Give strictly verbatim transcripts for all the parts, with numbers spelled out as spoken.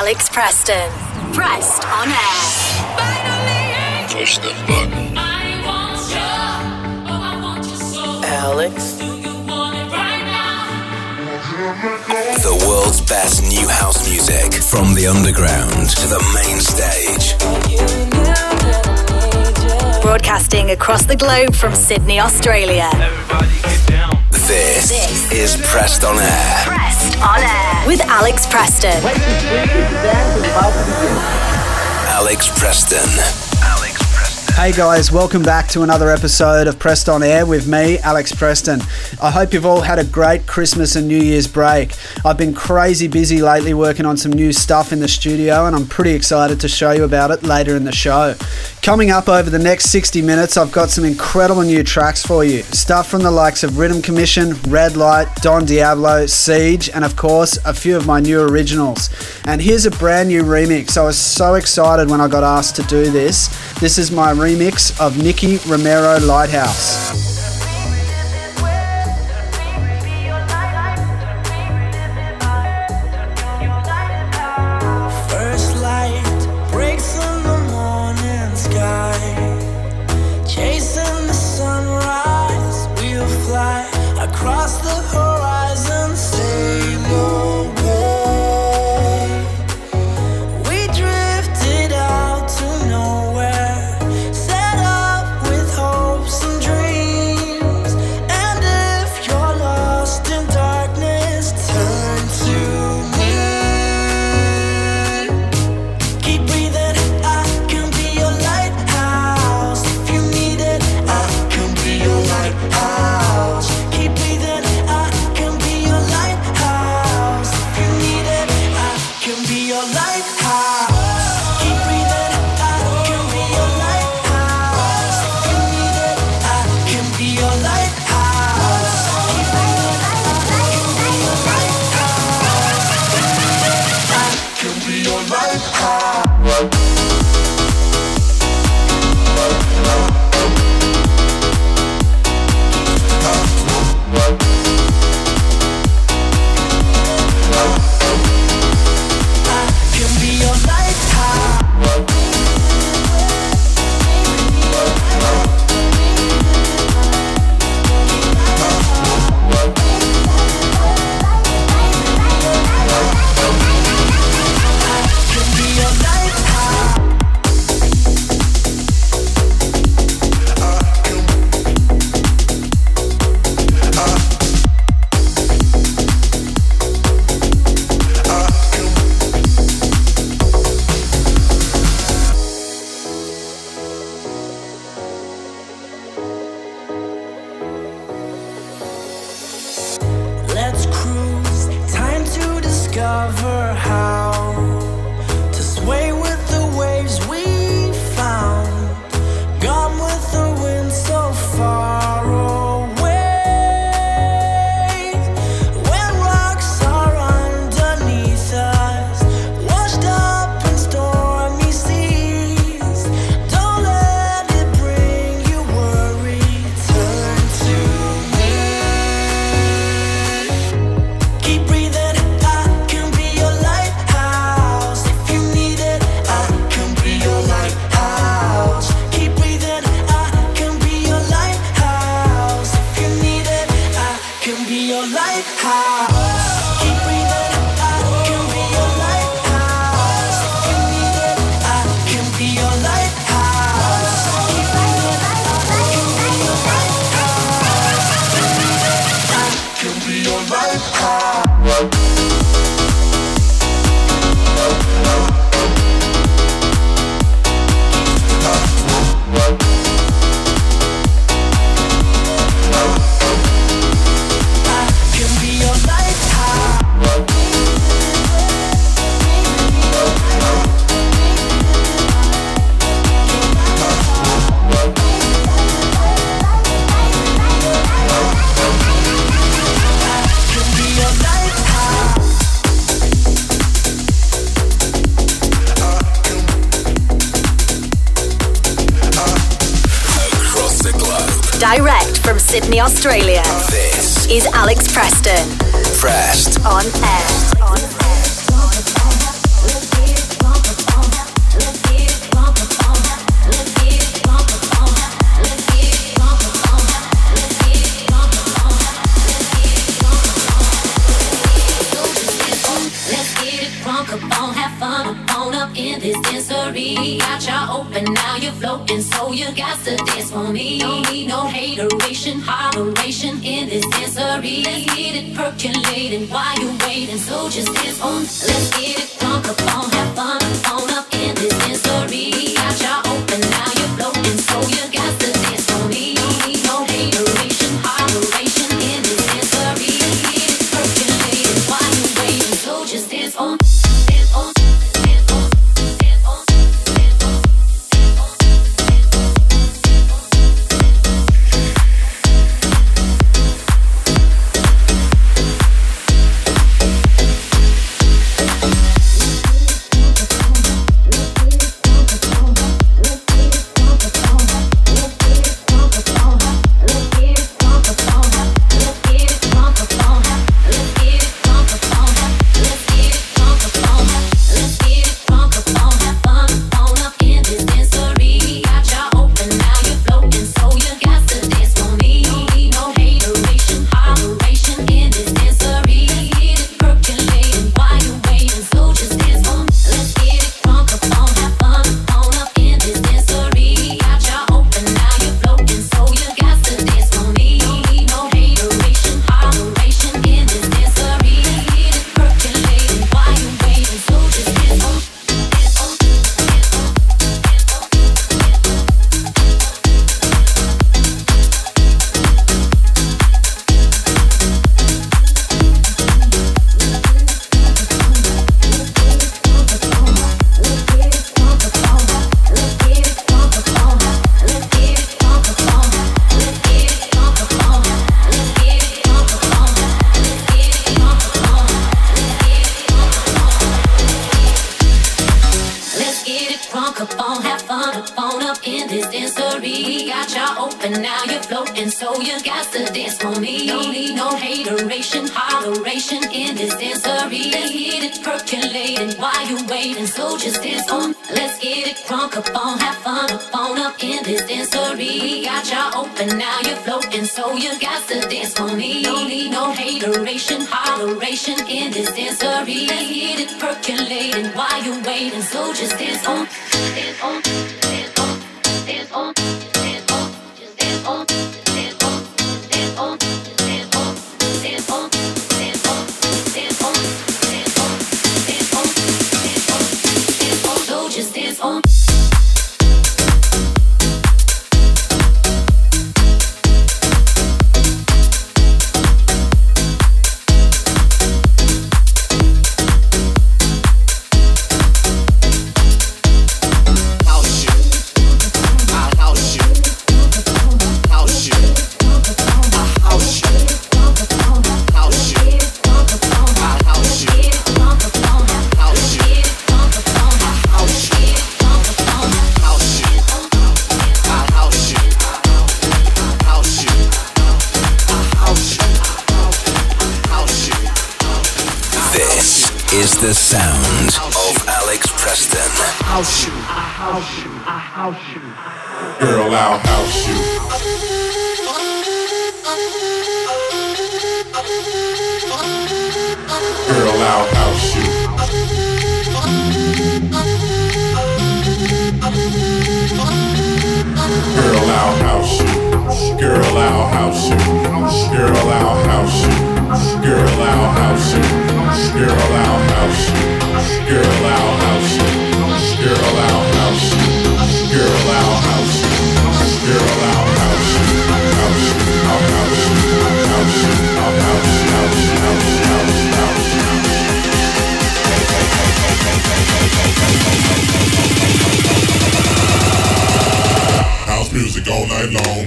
Alex Preston. Pressed on air. Push the button. I want you. Oh, I want you so. Alex. Do you want it right now? The world's best new house music. From the underground to the main stage. Broadcasting across the globe from Sydney, Australia. Everybody get down. This, This is Pressed on Air. Pressed on air. With Alex Preston. Ladies, please, the dance is about to begin. Alex Preston. Alex Preston. Hey guys, welcome back to another episode of Pressed on Air with me, Alex Preston. I hope you've all had a great Christmas and New Year's break. I've been crazy busy lately working on some new stuff in the studio, and I'm pretty excited to show you about it later in the show. Coming up over the next sixty minutes, I've got some incredible new tracks for you. Stuff from the likes of Rhythm Commission, Red Light, Don Diablo, Siege, and of course, a few of my new originals. And here's a brand new remix. I was so excited when I got asked to do this. This is my remix of Nicky Romero Lighthouse. Across the horizon, sail away. We drifted out to nowhere, set up with hopes and dreams. And if you're lost in darkness, turn to me. Keep breathing, I can be your lighthouse. If you need it, I can be your lighthouse. Keep breathing, I can be your lighthouse. If you need it, I can be your lighthouse. Keep breathing, I can be your lighthouse. If you need it, I can be your lighthouse. Keep breathing, I can be your lighthouse. I can be your lighthouse. Let's cruise, time to discover how to sway with the waves we found. Gone with the wind so far away. When rocks are underneath us, washed up in stormy seas. Don't let it bring you worry, turn to me. Keep breathing, I can be your lighthouse. If you need it, I can be your lighthouse. Keep breathing, I can be your lighthouse. If you need it, I can be your lighthouse. Keep breathing, I can be your lighthouse. If you need it, I can be your lighthouse. Keep breathing, I can be your lighthouse. I can be your lighthouse. I can be your Direct from Sydney, Australia. This is Alex Preston. Pressed on air. On air. this dancery. Got y'all open, now you're floating, so you got to dance for me. Don't need no hateration, holleration in this dancery. Let's get it percolating while you waiting, so just dance on. Let's get it drunk up on, have fun on up in this dancery. Got y'all open, now you're floating, so you got to dance for me. Don't need no hateration, holleration in this dancery. Let's get it percolating while you waiting, so just dance on. Dance on. So you got to dance for me. Don't need no hateration, holleration in this dancery. Let's get it percolating while you waiting. So just dance on, dance on, dance on, dance on, dance on, just dance on, dance on, dance on, dance on, dance on, dance on, dance on, dance on, dance on, dance on, dance on. So just dance on. Is the sound of Alex Preston. House you, I house you, I house you. Girl, I'll house you. Girl, I'll house you. Girl, I'll house you. Girl, I'll house you. Girl, I'll house you. Girl, I'll house you. Girl, I'll house you. Girl, I'll house you. Girl, I'll house you. Girl, I'll house you. Girl, I'll house you. House you. I'll house you. House you. I'll house you. House you. House you. House you. House you. House music all night long.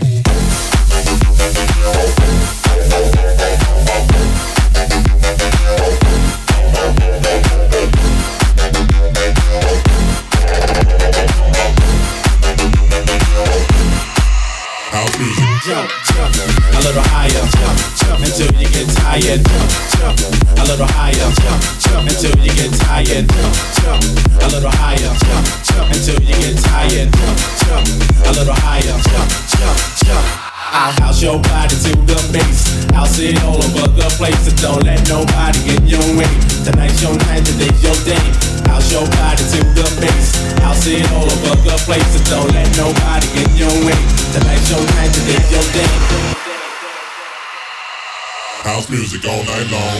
Jump, jump, a little higher, jump, jump until you get tired. Jump, jump, a little higher, jump, jump until you get tired. Jump, jump, a little higher, jump, jump until you get tired. Jump, jump, a little higher, jump, jump, jump. I'll house your body to the base. I'll sit all over the place, so don't let nobody get in your way. Tonight's your night, today's your day. I'll show body to the base. I'll sit all over the place, so don't let nobody get in your way. Tonight's your night, today's your day. House music all night long.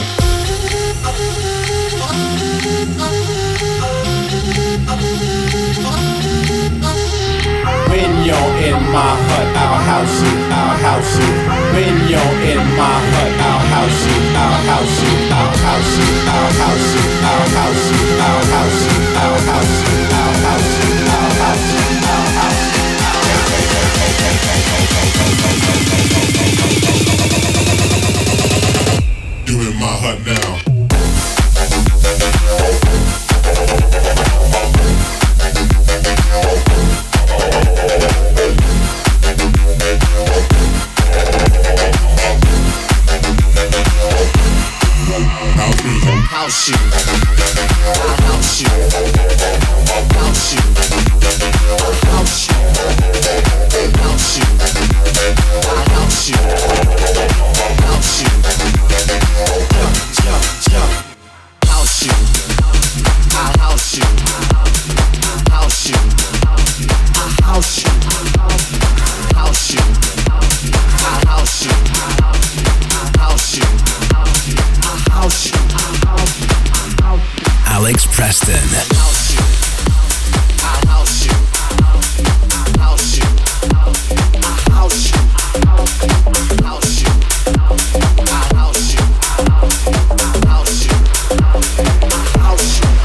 When you're in my hut, I'll house you, I'll house you. When you're in my hut, I'll house you, I'll house you, I'll house you, I'll house you, I'll house you, I'll house you, I'll house you, I'll house you, I'll house you, I'll house You in my hut now. House you, I'll house you, house you, house you, house you, I'll house you, house you, jump, jump, jump, house you, I'll house you, house you, I'll house you, house you, I'll house you, house you, I'll house you. Alex Preston. House you, I'll house you, house you, I'll house you, house you, I'll house you, house you, I'll house you.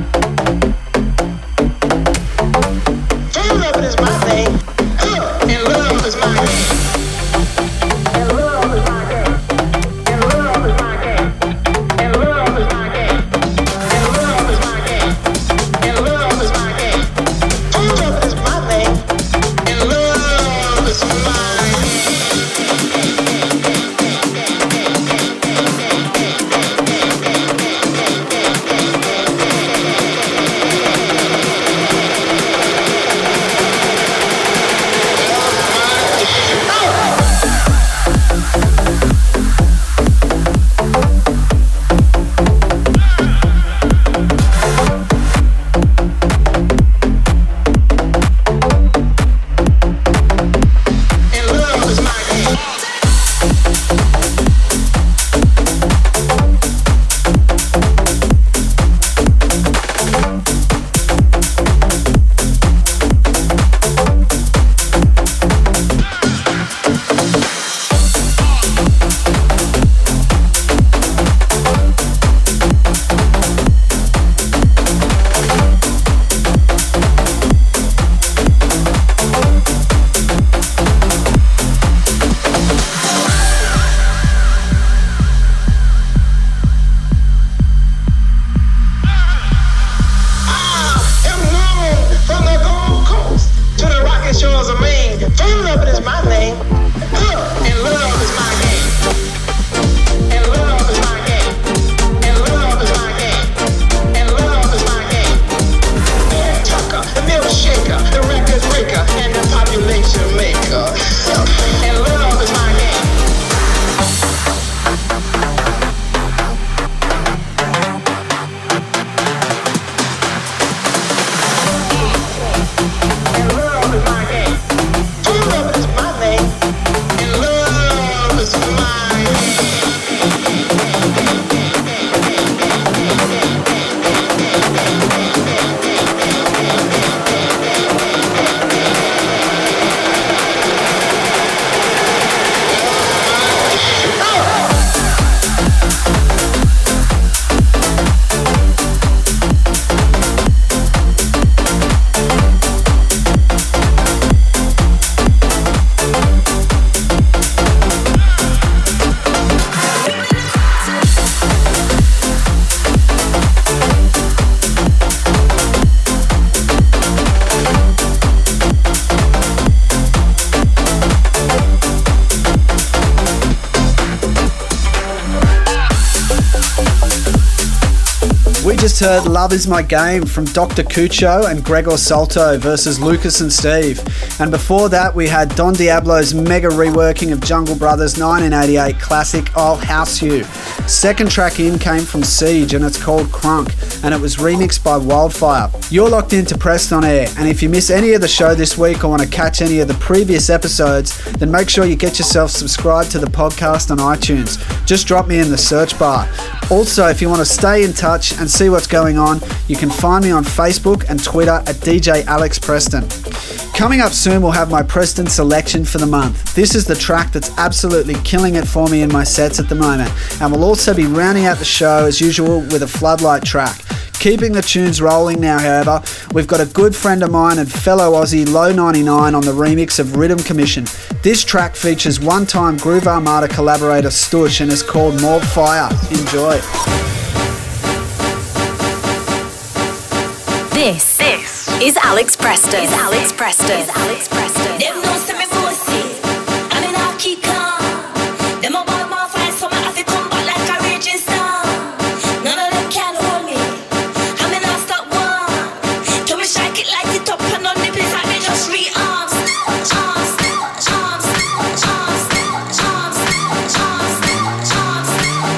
Food loving is my thing. Huh, and look. just heard Love Is My Game from Doctor Cucho and Gregor Salto versus Lucas and Steve. And before that, we had Don Diablo's mega reworking of Jungle Brothers' nineteen eighty-eight classic I'll House You. Second track in came from Siege and it's called Crunk, and it was remixed by Wildfire. You're locked into Pressed On Air, and if you miss any of the show this week or want to catch any of the previous episodes, then make sure you get yourself subscribed to the podcast on iTunes. Just drop me in the search bar. Also, if you want to stay in touch and see what's going on, you can find me on Facebook and Twitter at D J Alex Preston. Coming up soon, we'll have my Preston selection for the month. This is the track that's absolutely killing it for me in my sets at the moment, and we'll also be rounding out the show as usual with a Floodlight track. Keeping the tunes rolling now, however, we've got a good friend of mine and fellow Aussie Low ninety-nine on the remix of Rhythm Commission. This track features one-time Groove Armada collaborator Stush and is called More Fire. Enjoy. This, this is Alex Preston. Is Alex Preston. Is Alex Preston. Them no say me bossy, I mean I'll keep calm. Them about my fight, so I have to come back like a raging storm. None of them can hold me. I mean I'll stop one. Can we shake it like it up and on the place like they just rearms, arms, arms, arms, arms, arms, arms, arms, arms,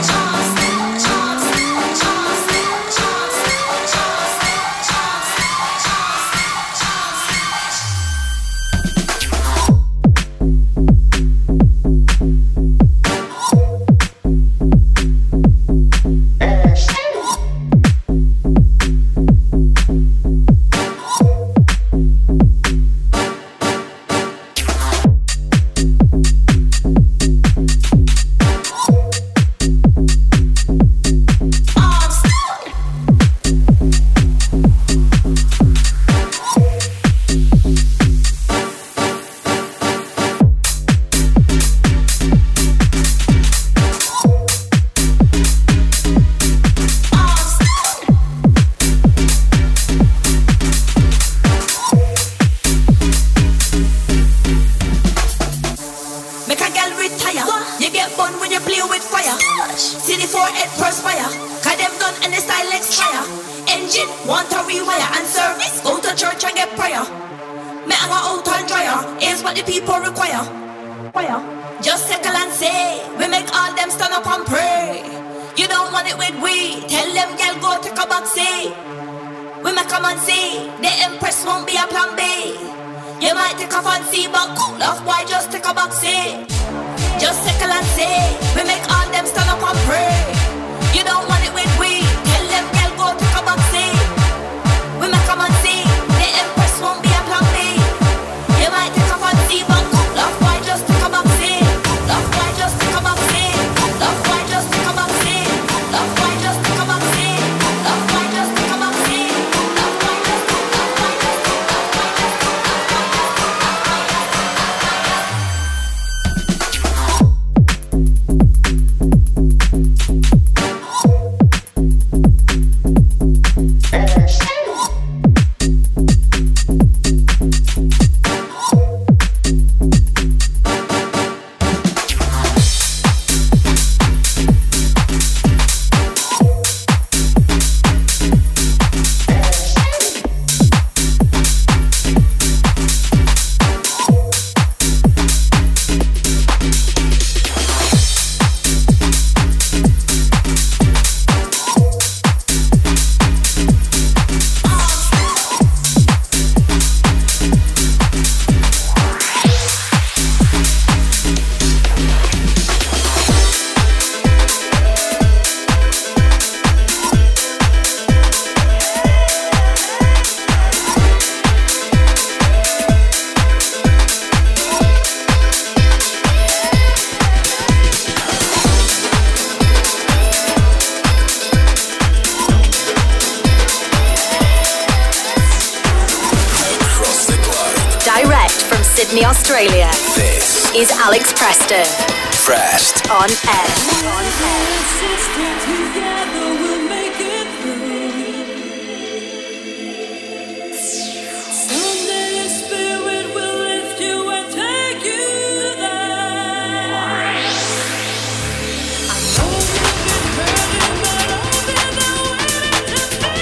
Sydney, Australia. This is Alex Preston. Pressed on air. On air. Thank you.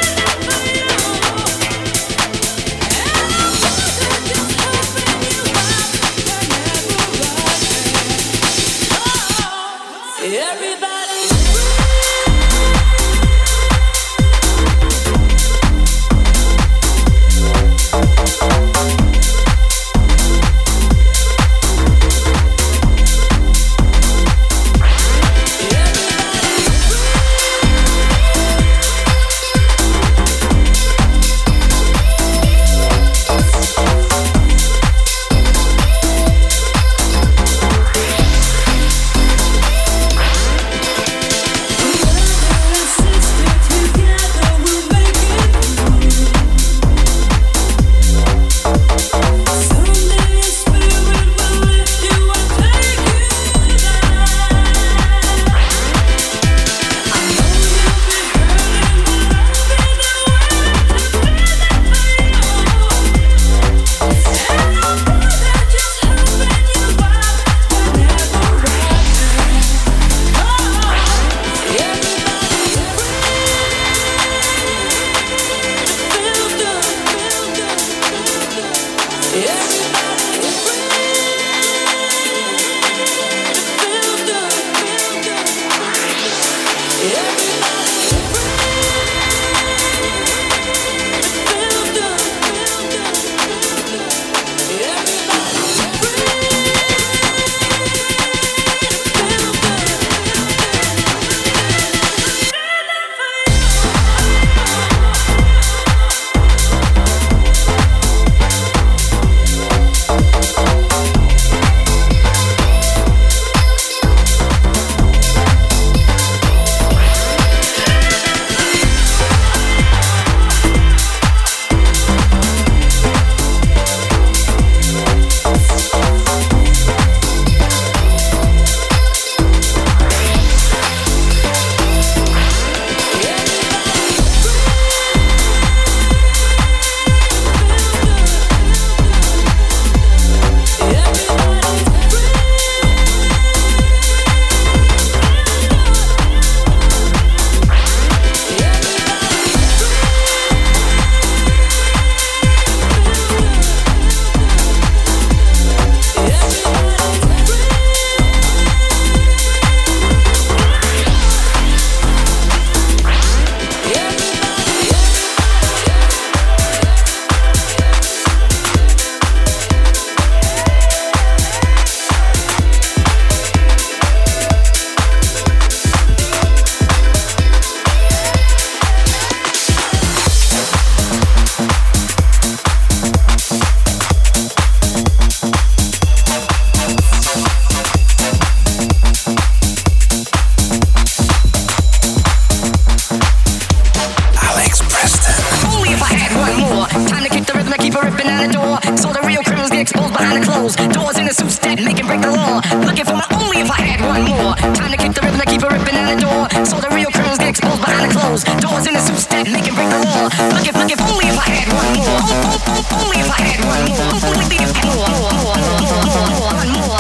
rhythm, I keep it ripping out the door. So the real criminals get exposed behind the clothes. Doors in the suits that make and break the law. Looking for my only if I had one more. Time to kick the rhythm, I keep it ripping out the door. So the real criminals get exposed behind the clothes. Doors in the suits that make and break the law. Looking, looking only if I had one more. Oh, oh, oh, only if I had one more. Only if I had more. One more.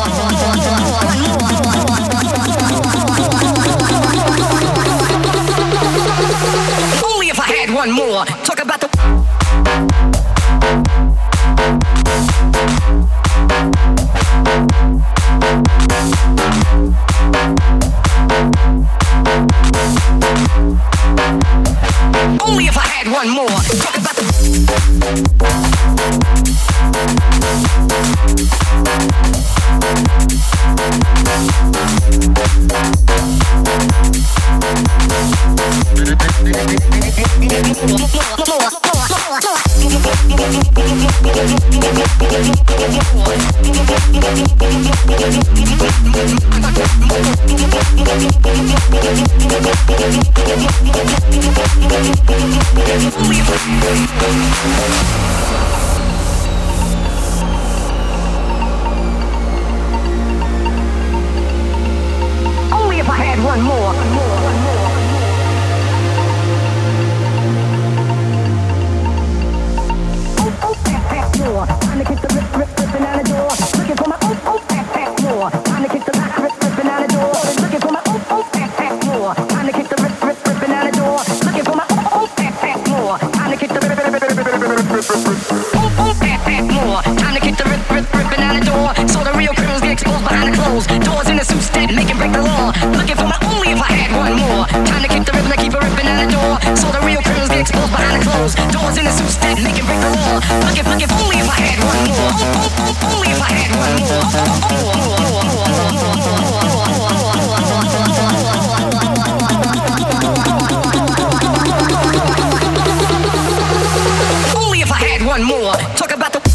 Only if I had one more. Talk about the. Only if I had one more. Talk about the. Only if I had one more. Time to kick the rip, rip, ripping out the door. Looking for my oh, oh, pack, pack more. Time to kick the rip, rip, ripping out the door. Looking for my oh, oh, pack, pack more. Time to kick the rip, rip, ripping out the door. Looking for my oh, oh, pack, pack more. Time to kick the rip, rip, rip, rip, rip, rip, oh, oh, pack, pack more. Time to kick the rip, rip, ripping out the door. So the real criminals get exposed behind the clothes. Doors in the suits that make and break the law. Looking for my only if I had one more. Time to kick the rip and I keep it ripping out the door. So the real criminals get exposed behind the clothes. Doors in the suits that make and break the law. Looking, looking only if I had one more. Oh, oh, oh, only if I had one more. Oh, oh, oh. Only if I had one more. Talk about the.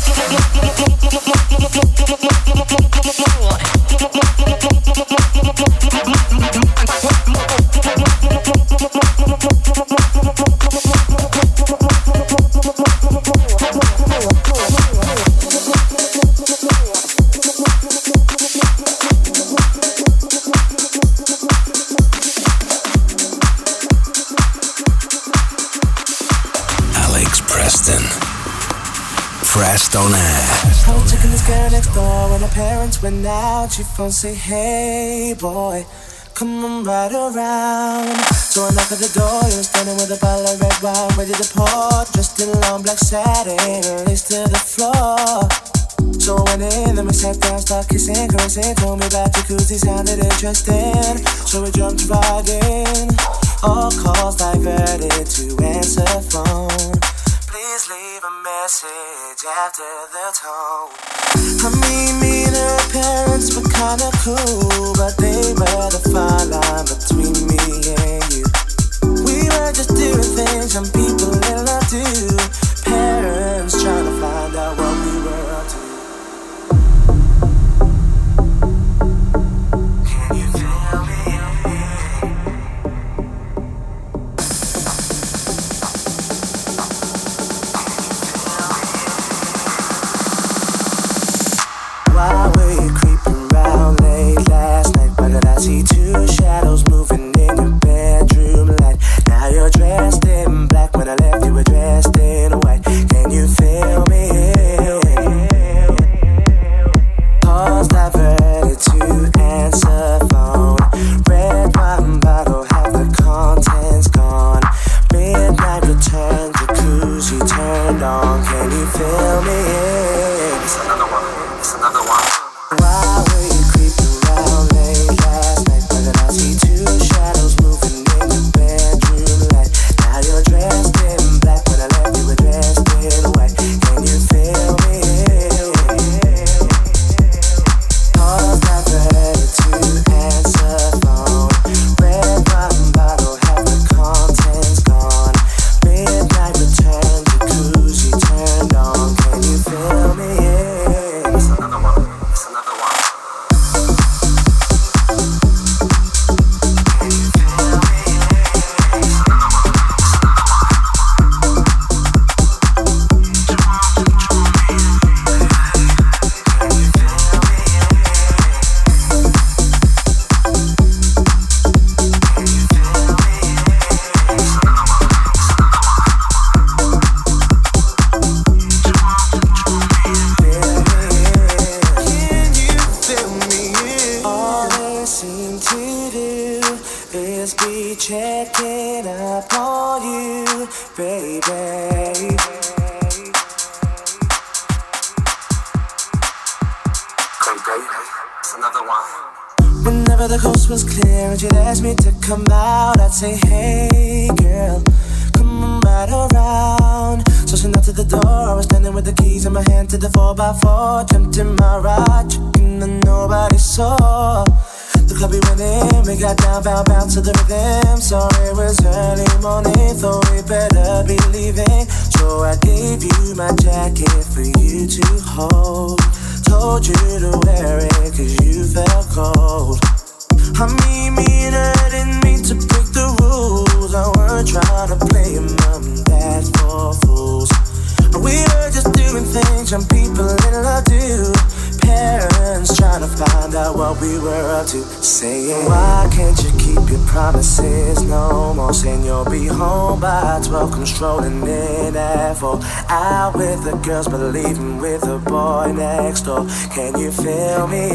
Pressed on air. I was checking this girl next door when her parents went out. She phone say, hey boy, come on right around. So I knock at the door, you were standing with a bottle of red wine ready to pour. Dressed in long black satin, lace to the floor. So I went in, then we sat down, started kissing, caressing. Told me about jacuzzi, sounded interesting. So we jumped right in. All calls diverted to answer phone. Please leave a message after the tone. I mean, me and her parents were kinda cool, but they were the fine line between me and you. We were just doing things some people in love do. Parents trying to find out what we were up to. Can you feel me? Why were you creeping around late last night? Why did I see two shadows moving in your bedroom light? Now you're dressed in black. When I left you were dressed in white. Can you feel me? Calls diverted to answer phone. Red wine bottle, half the contents gone. Midnight return, jacuzzi turned on. Can you feel me? It's another one. It's another one. Why were you creeping around late last night? Why did I see two shadows moving in your bedroom light? Now you're dressed in black. When I left you were dressed in white. Can you feel me? Calls diverted to answer phone. Red wine bottle, half the contents gone. Midnight return, jacuzzi turned on. Can you feel me? It's another one. Whenever the coast was clear and you'd ask me to come out, I'd say, hey girl, come on right around. So she knocked at the door, I was standing with the keys in my hand to the four by four. Jumped in my ride, checking that nobody saw. The club we went in, we got down, bound, bound to the rhythm. Sorry it was early morning, thought we better be leaving. So I gave you my jacket for you to hold. Told you to wear it cause you felt cold. I mean, mean, I didn't mean to break the rules. I weren't trying to play mom and dad for fools. We were just doing things young people in love do. Parents trying to find out what we were up to. Saying, why can't you keep your promises no more? Saying you'll be home by twelve, come strolling in at four. Out with the girls but leaving with the boy next door. Can you feel me?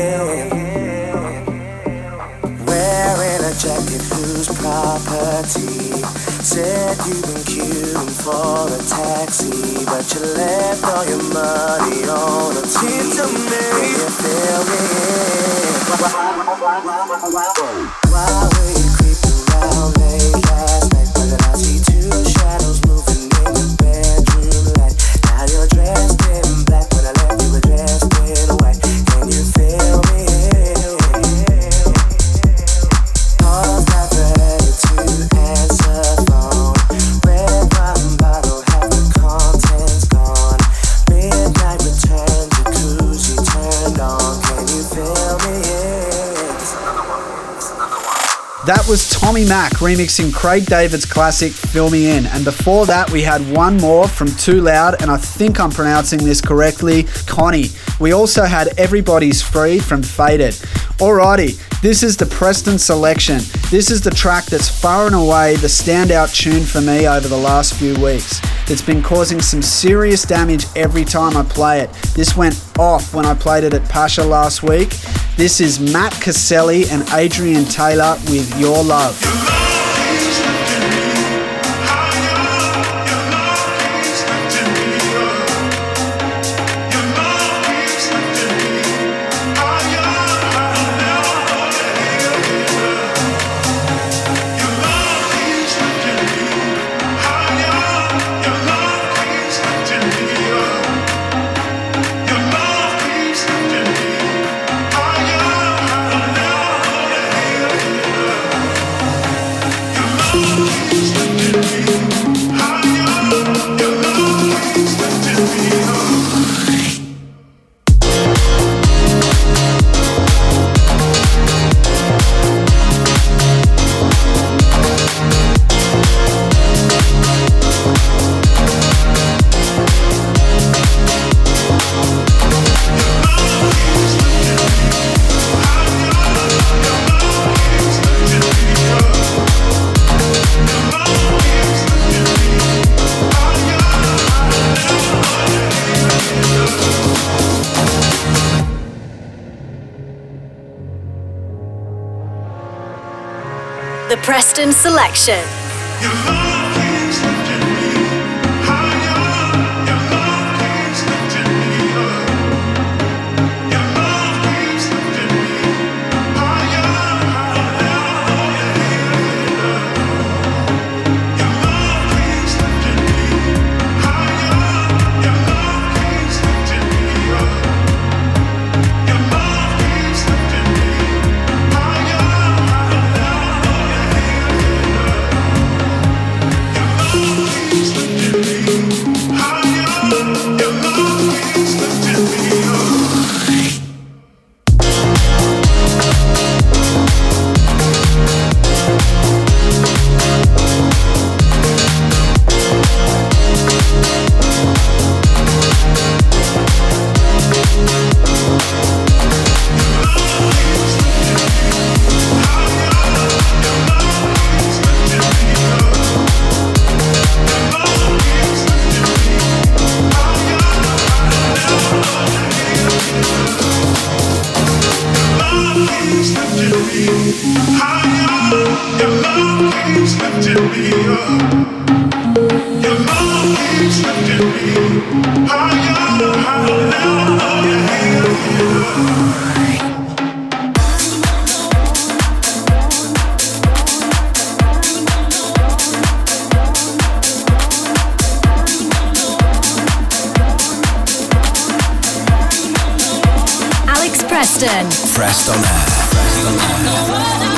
Wearing a jacket whose property said you've been queuing for a taxi, but you left all your money on the tee. To me, can you feel me? Why were you creeping around late last night? Why did I see two shadows moving in the bedroom light? Now you're dressed in black, when I left you were dressed in white. Can you feel me? Pause not ready to answer phone. Red wine bottle, half the contents gone. Midnight return, jacuzzi turned on. Can you feel me? That was Tommy Mac remixing Craig David's classic Fill Me In, and before that we had one more from Too Loud, and I think I'm pronouncing this correctly, Connie. We also had Everybody's Free from Faded. Alrighty, this is the Preston selection. This is the track that's far and away the standout tune for me over the last few weeks. It's been causing some serious damage every time I play it. This went off when I played it at Pasha last week. This is Matt Caselli and Adrian Taylor with Your Love. The Preston Selection. Preston. Pressed on air. Pressed on air.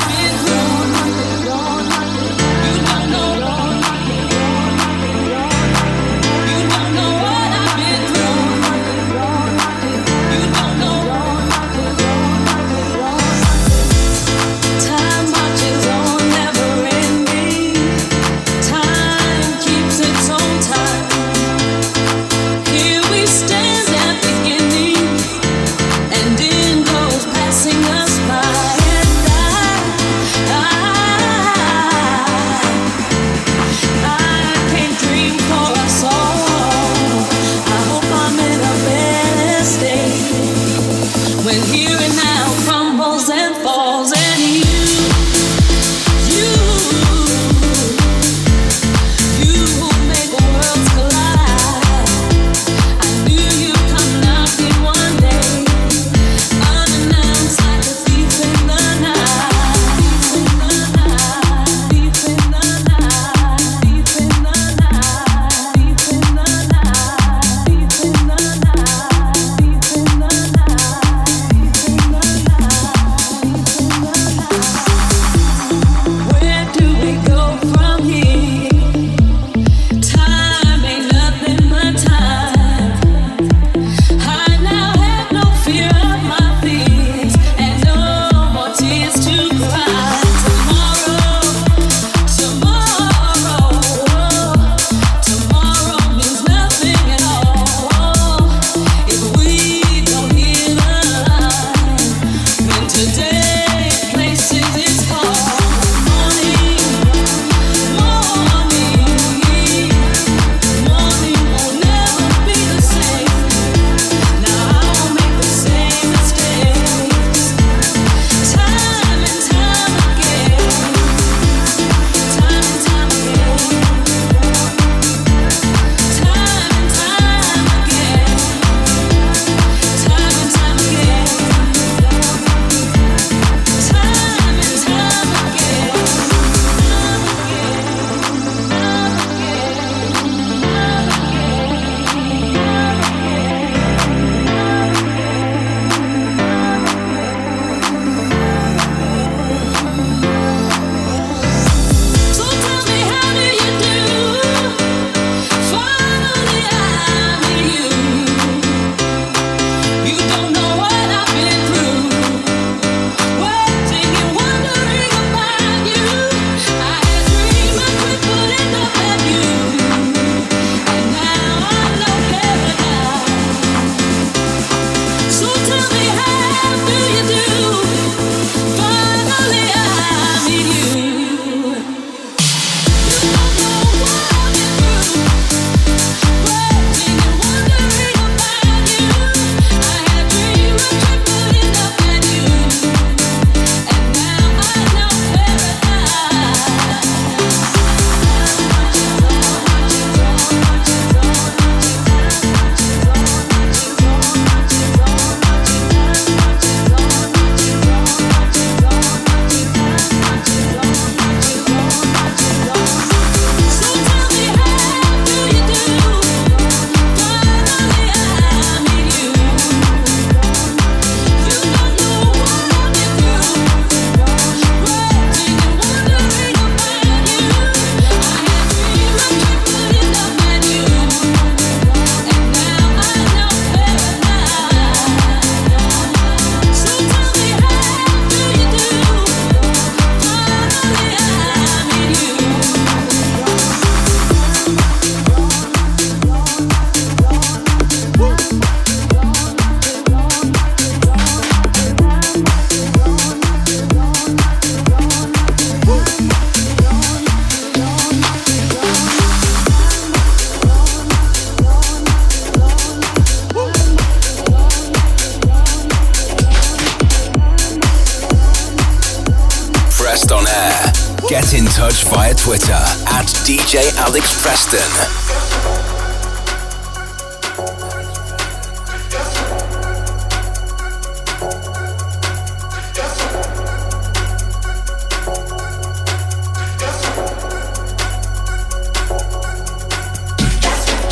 Get in touch via Twitter at D J Alex Preston.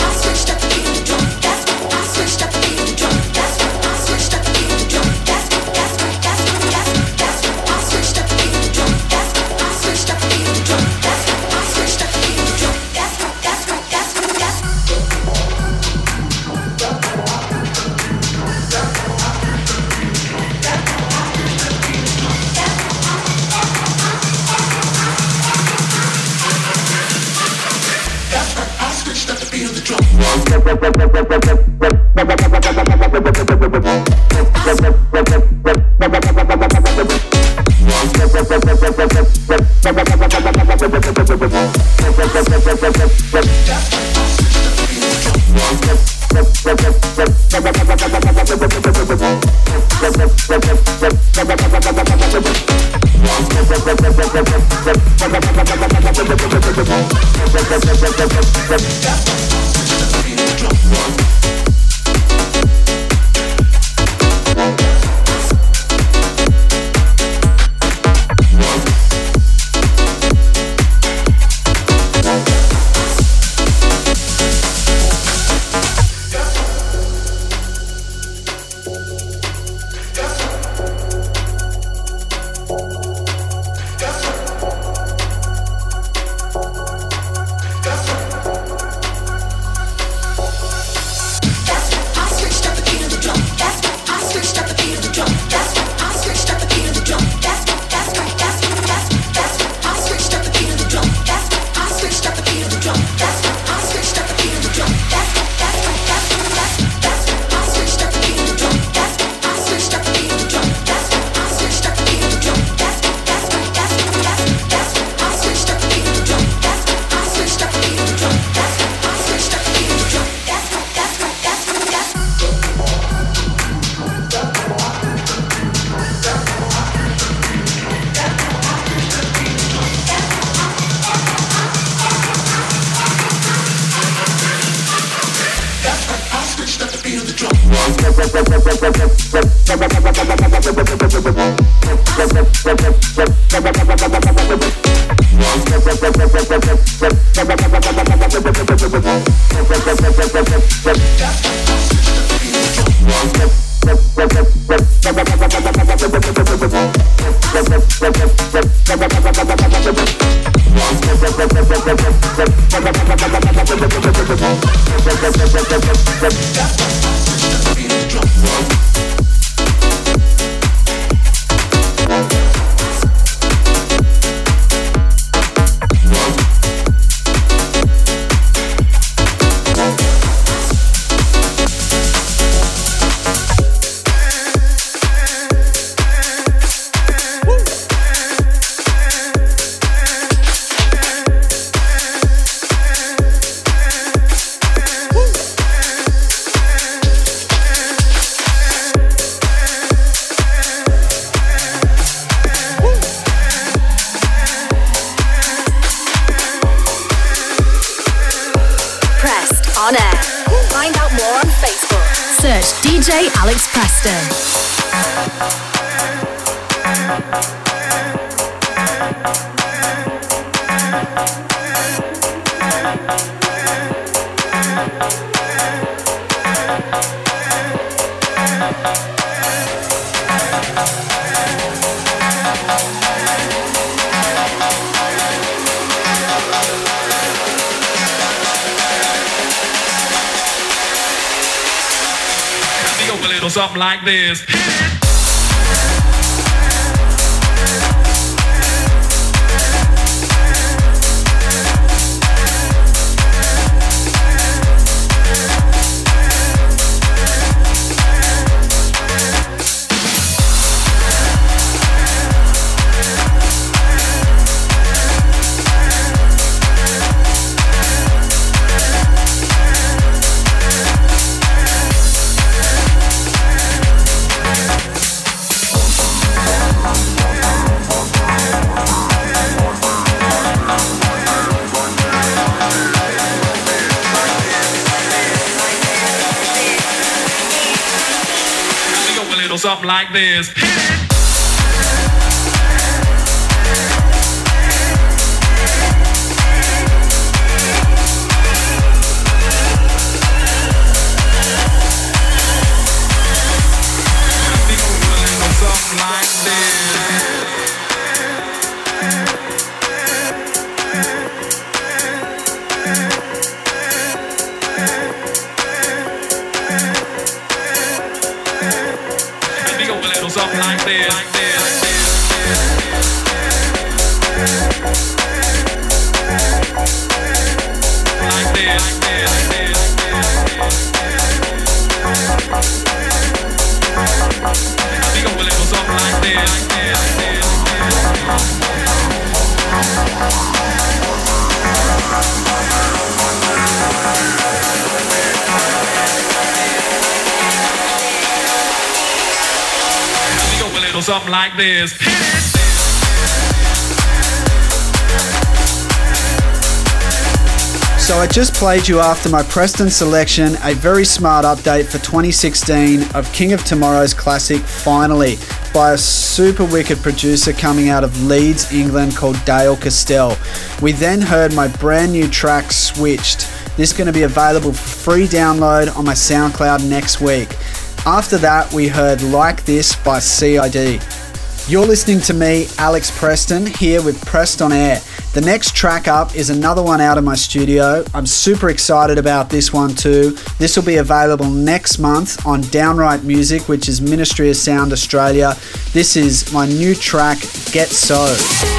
Switched up the beat, the drum. That's what I switched up the beat, the drum. That's what I Something like this. Something like this. Something like this, like this, like this, like this, I think I'm a little something like this, like this, like this. go something like this. So I just played you after my Preston selection a very smart update for twenty sixteen of King of Tomorrow's classic Finally by a super wicked producer coming out of Leeds, England called Dale Castell. We then heard my brand new track Switched. This is going to be available for free download on my SoundCloud next week. After that we heard Like This by C I D. You're listening to me, Alex Preston, here with Pressed on Air. The next track up is another one out of my studio. I'm super excited about this one too. This will be available next month on Downright Music, which is Ministry of Sound Australia. This is my new track, Get So.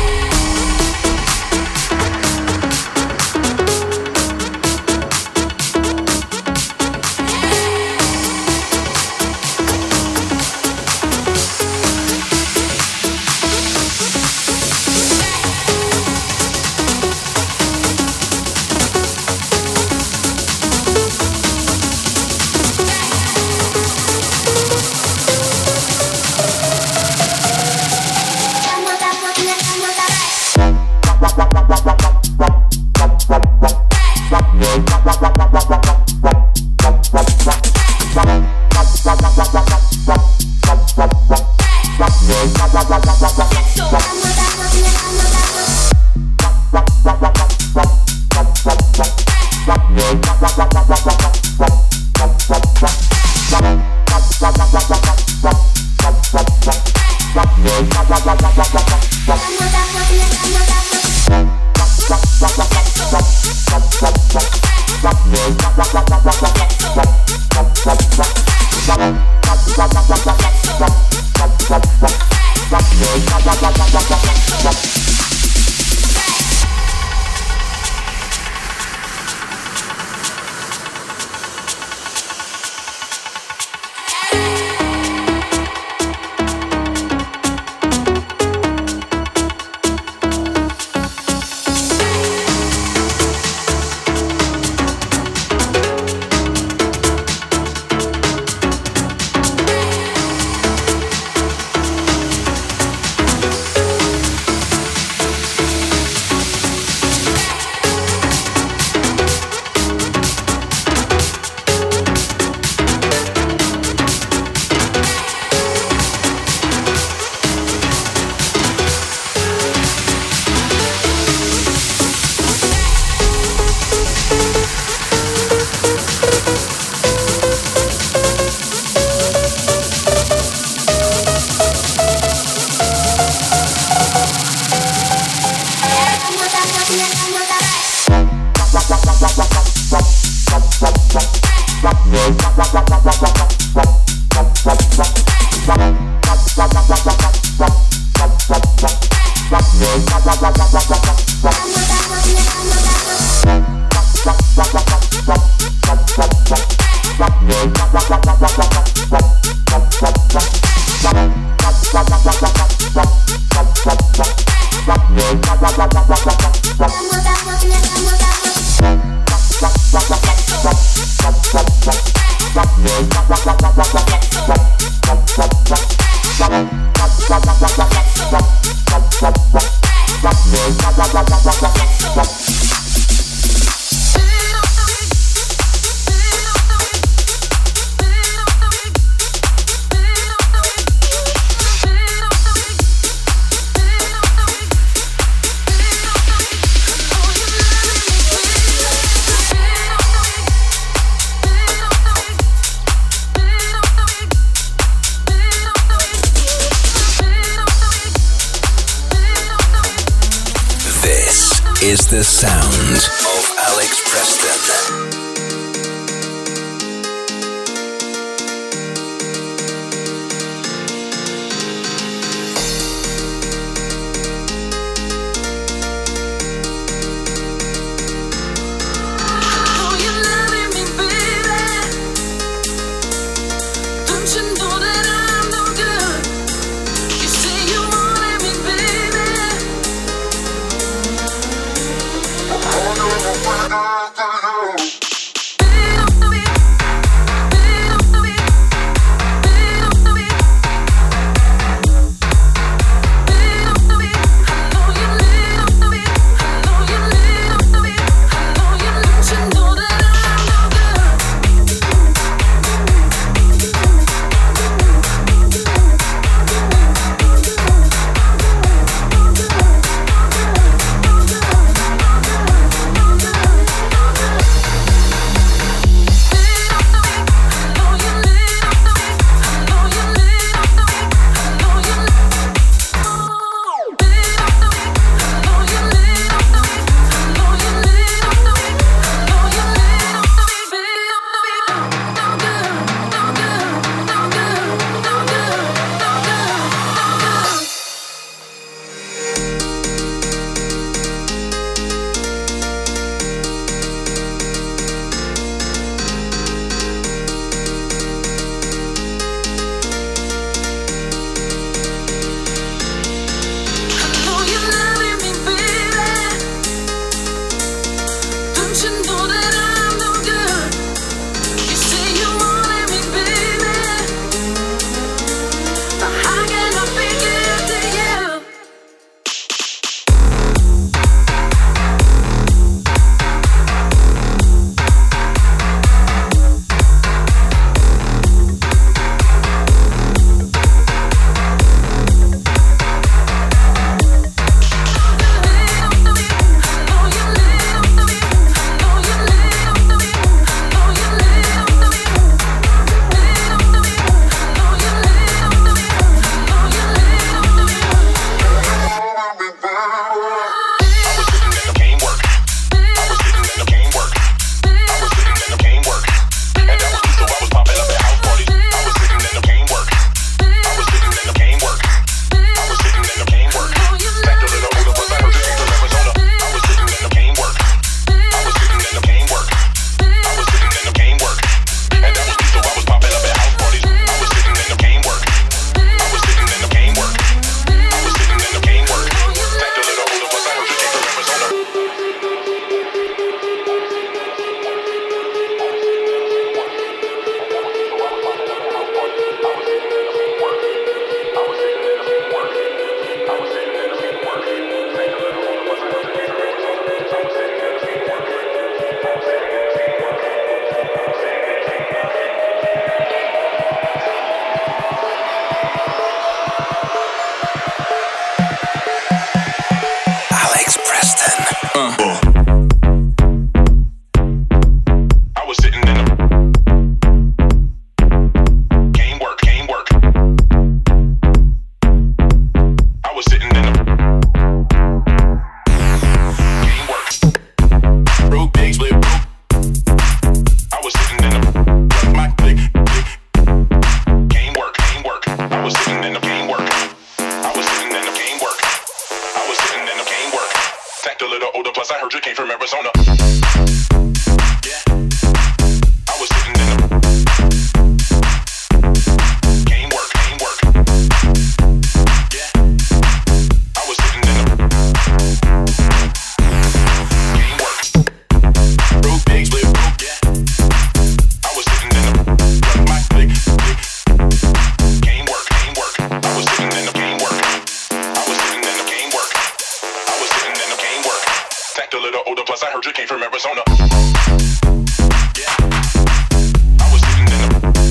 Is the sound of Alex Preston. Oh, no, no, no, no, no. Arizona. Yeah, I was sitting in the game work, game work. Yeah, I was sitting in the game work. Broke big split, broke, yeah. I was sitting in the run my click, click. Game work, game work. I was sitting in the game work. I was sitting in the game work. I was sitting in the game work. Tacked a little older, plus I heard you came from Arizona. Yeah, I was sitting in the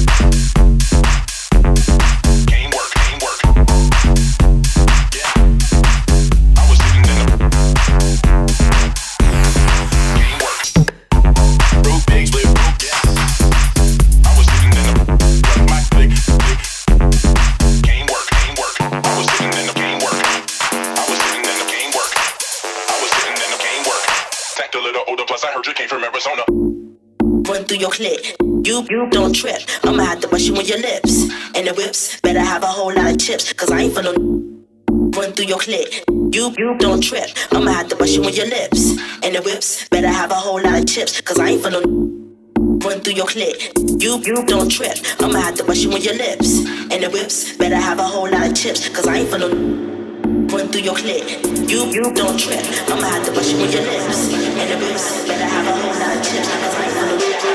game work, game work. Yeah, I was sitting in the game work. Broke big split, broke, yeah. I was sitting in the run my click, click. Game work, game work. I was sitting in the game work. I was sitting in the game work. I was sitting in the game work. Tacked a little older, plus I heard you came from Arizona. Run through your clit. You, you don't trip. I'ma have to bust you with your lips. And the whips better have a whole lot of chips. Cause I ain't for no run through your clit. You, you don't trip. I'ma have to bust you with your lips. And the whips better have a whole lot of chips. Cause I ain't for no run through your clit. You, you don't trip. I'ma have to bust you with your lips. And the whips better have a whole lot of chips. Cause I ain't for no run through your clit. You, you don't trip. I'ma have to bust you with your lips. And the whips better have a whole lot of chips. Cause I ain't for no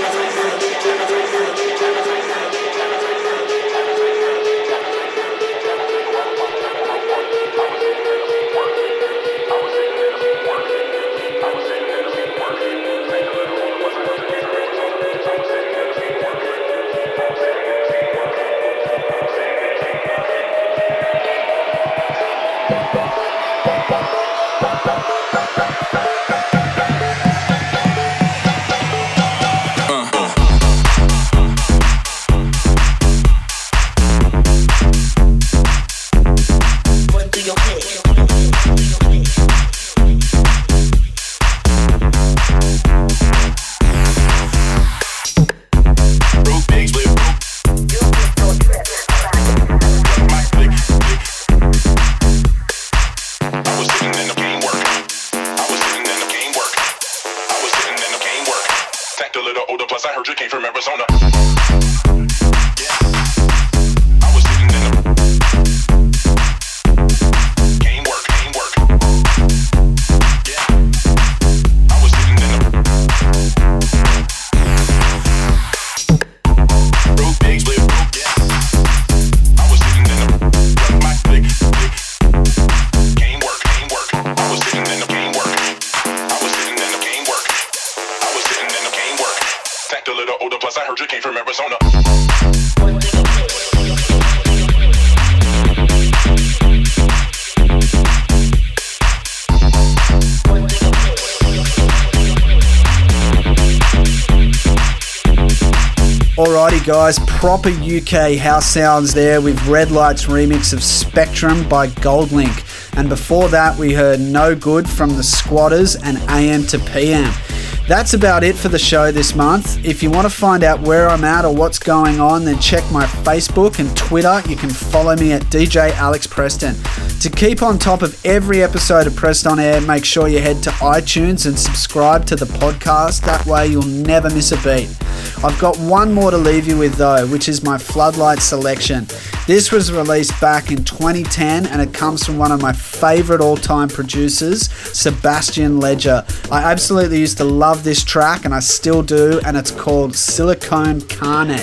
Alrighty guys, proper U K house sounds there with Red Light's remix of Spectrum by Goldlink. And before that we heard No Good from the Squatters and A M to P M. That's about it for the show this month. If you want to find out where I'm at or what's going on, then check my Facebook and Twitter. You can follow me at D J Alex Preston. To keep on top of every episode of Pressed On Air, make sure you head to iTunes and subscribe to the podcast. That way you'll never miss a beat. I've got one more to leave you with though, which is my Floodlight selection. This was released back in twenty ten and it comes from one of my favourite all-time producers, Sebastian Ledger. I absolutely used to love this track and I still do, and it's called Silicone Carne.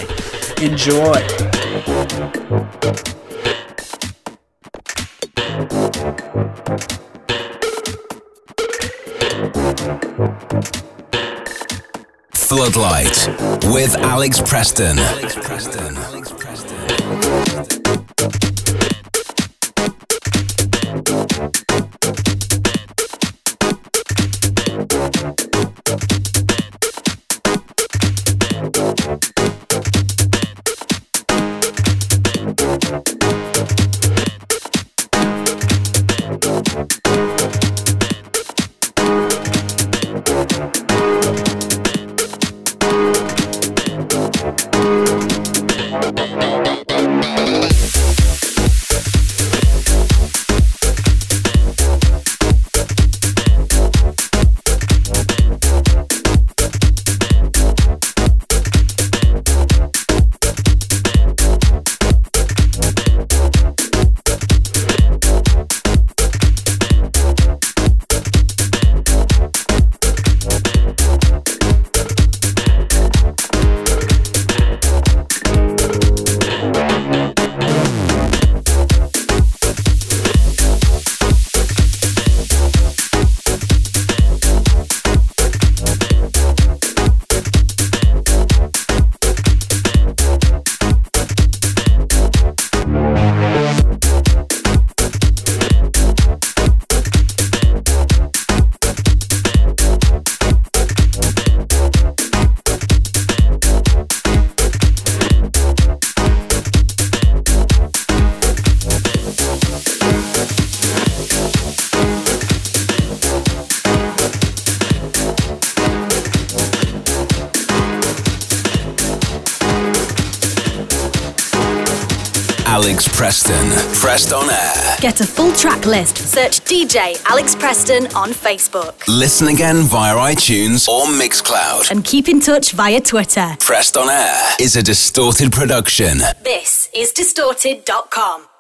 Enjoy. Floodlight with Alex Preston. Alex Preston. Alex Preston. We'll be right back. Alex Preston. Pressed on Air. Get a full track list. Search D J Alex Preston on Facebook. Listen again via iTunes or Mixcloud. And keep in touch via Twitter. Pressed on Air is a Distorted production. This is distorted dot com.